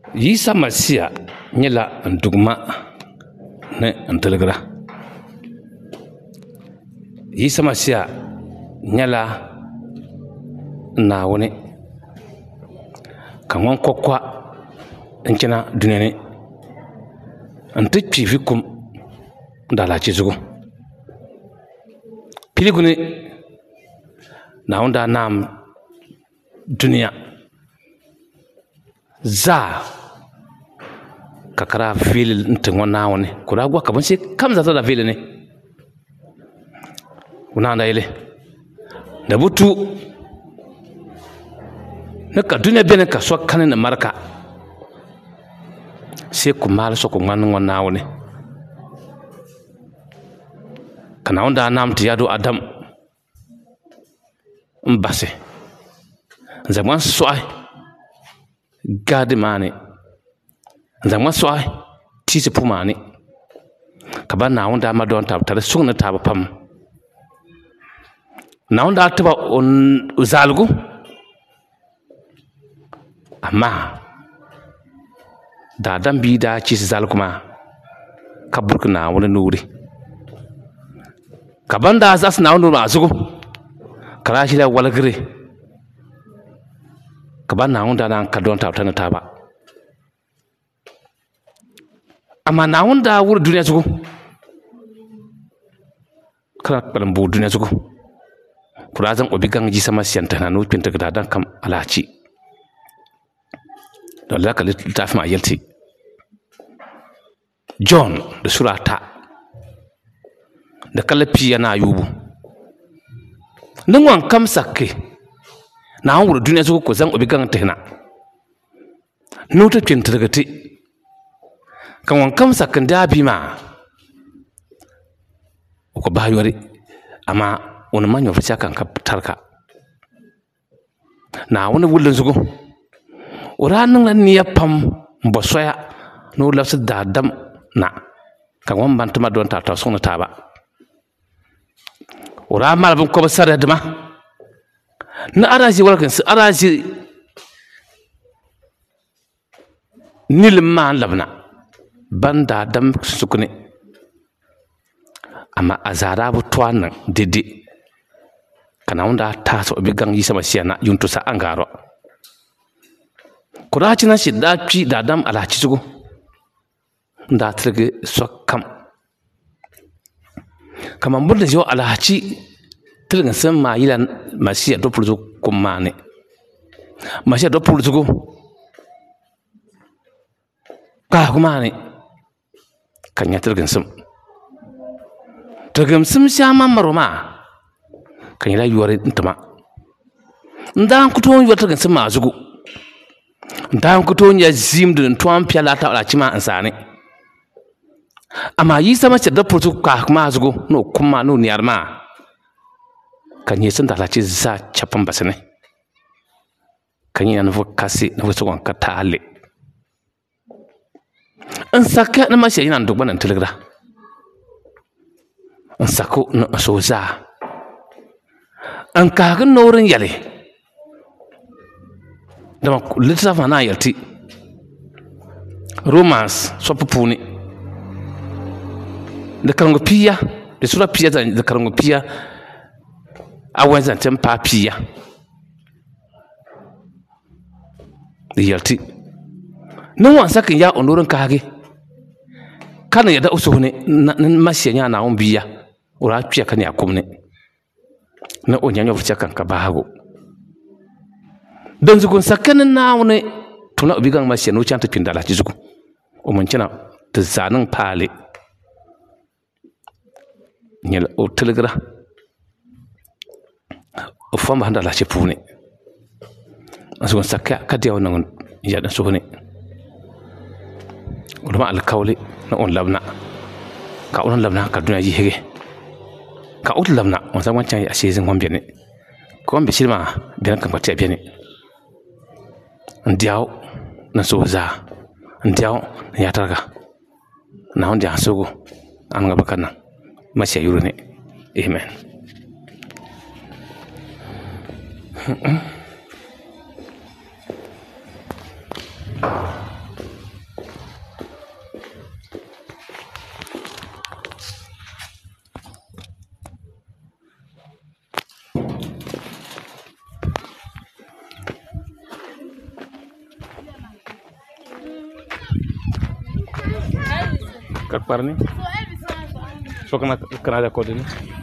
Yisa Masia nyela ndugma ne ntelegra. Yisa Masia nyela nawone kan wan kokwa nchena dunene ante pivikum ndala chizugo piligune naunda nam dunia za kakara fil ntingo nawone kula gwa kabon se kamza ta da fil ne una da ile da butu na ka dunia bene ka so kanin marka sai ku mal so ku ngwan ngwan nawone kana onda nam ti yado adam mbase zaman soai gadi mane zaman soai tisi pumane kaba na onda ma don tab tare sugna tab pam na onda taba on zalgu amma da dan bi da ci zalkuma kaburku na wani nuri kaban da zas na wani azugo karashi da walgire kaban na wanda nan ka don ta ta ba amma na wanda wuri duniya zugo kara kalan bu duniya zugo kula zan obi gan ji sama siyanta na no pinta da dan kam alaci don laka littafi ma yalti John da surata da kalafi yana yubu nan wan kam sakke na an wuri duniya zugo ko zan obi gan tehna no ta pinta daga ti kan wan kam sakkan da bi ma ko ba yori amma wani manyan fice kan ka tarka na wani wullun zugo uranin nan ne ya fam bosoya no lafsu da dam na kan wan bantuma don ta sona ta ba ura malabin ko ba sare dama na araji warkan su araji nilma labna banda dam sukune amma azara bu tuwan dede kana wanda ta so bi gang yi sama siyana yuntu sa angaro kuraci na shi da ci da dam ala ci sugo da trege sokam kaman bunda jo ala ci tilgan san ma yilan masiya do pulzo kumane masiya do pulzo ka kumane kan ya tilgan sam tilgan sam shama maroma kan yila yuwar ntama ndan kuto yuwar tilgan sam ma zugo ndan kuto nya zim dun tuan piala ta ala cima ansane amma yi sama ce da pulzo ka kuma zugo no kuma no niyarma kan yi sun da laci za capan basane kan yi na kasi na wasu wanka ta ale an saka na mashi yana duk banan telegra an sako na so za an kagin naurin yale da littafa na yalti romance sofufu ne da karangu piya da sura piya da karangu piya a wani zancen papiya da yalti nan wansa kan ya onorin kage kana ya da usu ne nan mashiya na on biya ura piya kan ya kumne na onyanyo fucha kan ka bahago dan zugun sakanin na wani tuna obigan mashiya no chanta pindala ci zugu o mun cina ta zanin pale nyel o telegra o famba handa la ci pune asu sakka kadiya wannan ya dan so ne ulama alkawli na on labna ka on labna ka duniya ji hege ka ut labna on san wancan ya shezin wambe ne ko wambe shirma biyan kan kwatiya biyan ne ndiyaw na so za ndiyaw ya targa na on ja sogo an ga bakana masha yuru ne amen Ka kparni. So kana da kodin.